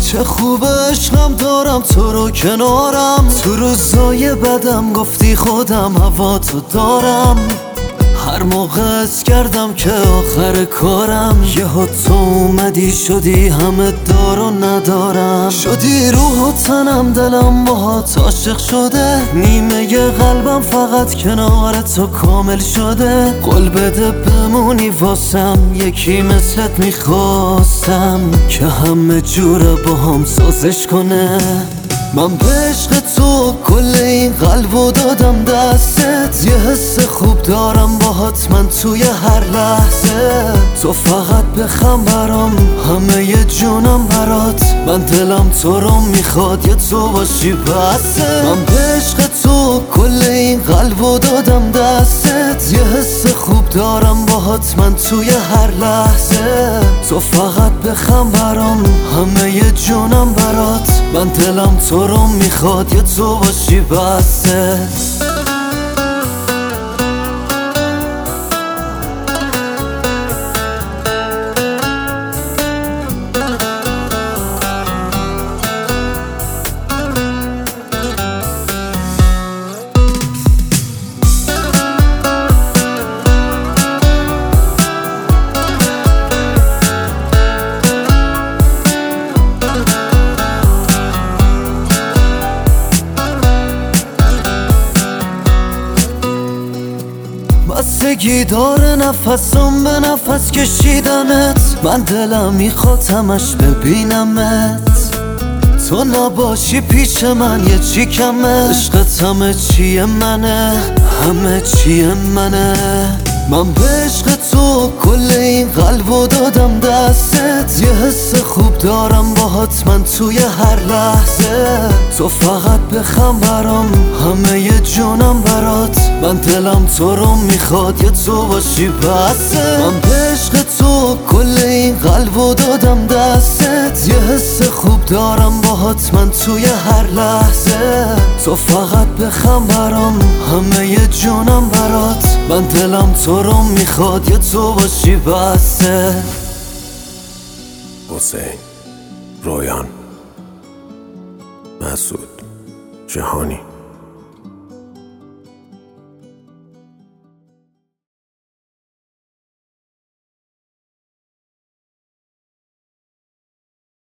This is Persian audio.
چه خوب عشقم دارم تو رو کنارم، تو روزای بدم گفتی خودم هوا تو دارم. هر موقع حس کردم که آخر کارم، یهو تو اومدی شدی همه دار و ندارم. شدی روح و تنم دلم باهات عاشق شده، نیمه قلبم فقط کنار تو کامل شده. قول بده بمونی واسم، یکی مثلت میخواستم که همه جوره با هم سازش کنه. من به عشق تو کل این قلبو دادم دستت، یه حس خوب دارم باهات من توی هر لحظه. تو فقط بخم برام، همه ی جونم برات، من دلم تو رو میخواد یه تو باشی بسه. من به عشق تو کل این قلبو دادم دستت، یه حس خوب دارم باهات من توی هر لحظه. تو فقط بخم برام، همه ی جونم برات، من دلم تو رو میخواد یه تو باشی بسه. بستگی داره نفسم به نفس کشیدنت، من دلم میخواد همش ببینمت. تو نباشی پیش من یه چی کمه، عشقت همه چیه منه، همه چیه منه. من به عشق تو کل این قلبو دادم دستت، یه حس خوب دارم باهات من توی هر لحظه. تو فقط بخم برام، همه ی جونم برات، من دلم تو رو میخواد یه تو باشی بسه. من به عشق تو کل این قلبو دادم دستت، یه حس خوب دارم باهات من توی هر لحظه. تو فقط بخم برام، همه ی جونم برات، من دلم تو رو میخواد یه تو باشی بسه. حسین، رویان، مسعود، جهانی.